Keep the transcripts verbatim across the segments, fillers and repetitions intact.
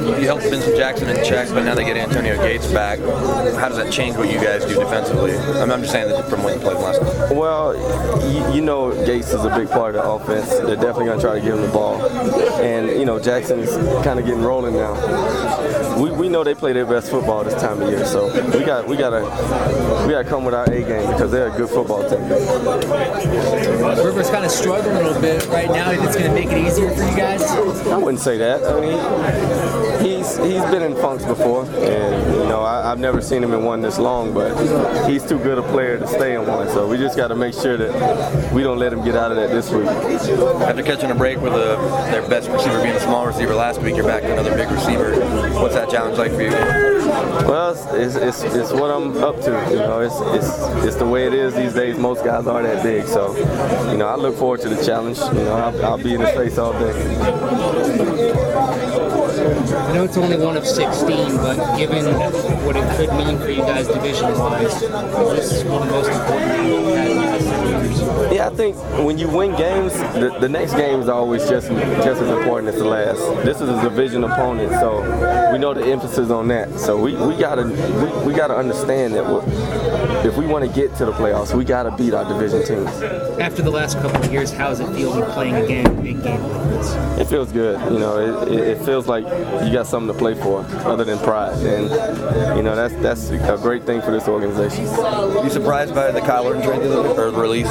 you helped Vincent Jackson in check, but now they get Antonio Gates back. How does that change what you guys do defensively? I'm, I'm just saying that from when you played last time. Well, you, you know Gates is a big part of the offense. They're definitely going to try to give him the ball. And, you know, Jackson's kind of getting rolling now. We, we know they play their best football this time of year, so we got we gotta we gotta come with our A game because they're a good football team. Rivers kind of struggling a little bit right now. If it's going to make it easier for you guys? I wouldn't say that. I mean, he's he's been in funks before, and you know I, I've never seen him in one this long, but he's too good a player to stay in one. So we just got to make sure that we don't let him get out of that this week. After catching a break with a, their best receiver being a small receiver last week, you're back to another big receiver. What's that challenge like for you? Well, it's, it's, it's what I'm up to. You know, it's, it's it's the way it is these days. Most guys are that big, so you know I look forward to the challenge. You know, I'll, I'll be in his face all day. I know it's only one of sixteen, but given what it could mean for you guys division-wise, this is one of the most important games you've had in the last seven years. Yeah, I think when you win games, the, the next game is always just just as important as the last. This is a division opponent, so we know the emphasis on that. So we, we gotta we, we gotta understand that if we want to get to the playoffs, we gotta beat our division teams. After the last couple of years, how does it feel to be playing a game, a big game like this? It feels good. You know, it, it, it feels like you got something to play for other than pride, and you know that's that's a great thing for this organization. You surprised by the Kyle Orton trade or the release?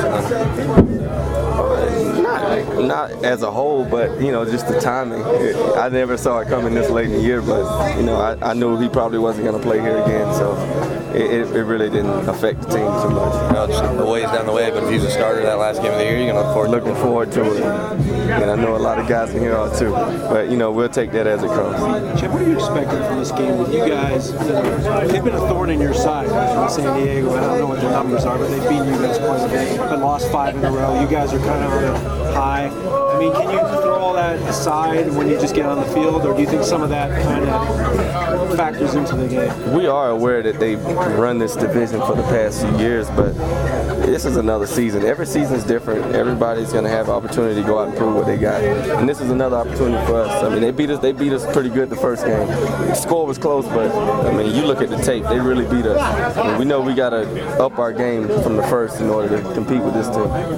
Not, not as a whole, but you know, just the timing. It, I never saw it coming this late in the year, but you know, I, I knew he probably wasn't going to play here again, so it, it really didn't affect the team too much. You know, just the ways down the way, but if he's a starter that last game of the year, you're going to look forward. Looking forward to it, and I know a lot of guys in here are too. But you know, we'll take that as it comes. Chip, what are you expecting from this game? With you guys, you know, they've been a thorn in your side in San Diego. I don't know what the numbers are, but they've beaten you guys quite a bit, but lost five in a row. You guys are kind of on a high. I mean, can you throw all that aside when you just get on the field, or do you think some of that kind of factors into the game? We are aware that they've run this division for the past few years, but this is another season. Every season is different. Everybody's going to have an opportunity to go out and prove what they got, and this is another opportunity for us. I mean, they beat us. They beat us pretty good the first game. The score was close, but I mean, you look at the tape. They really beat us. I mean, we know we got to up our game from the first in order to compete with this team.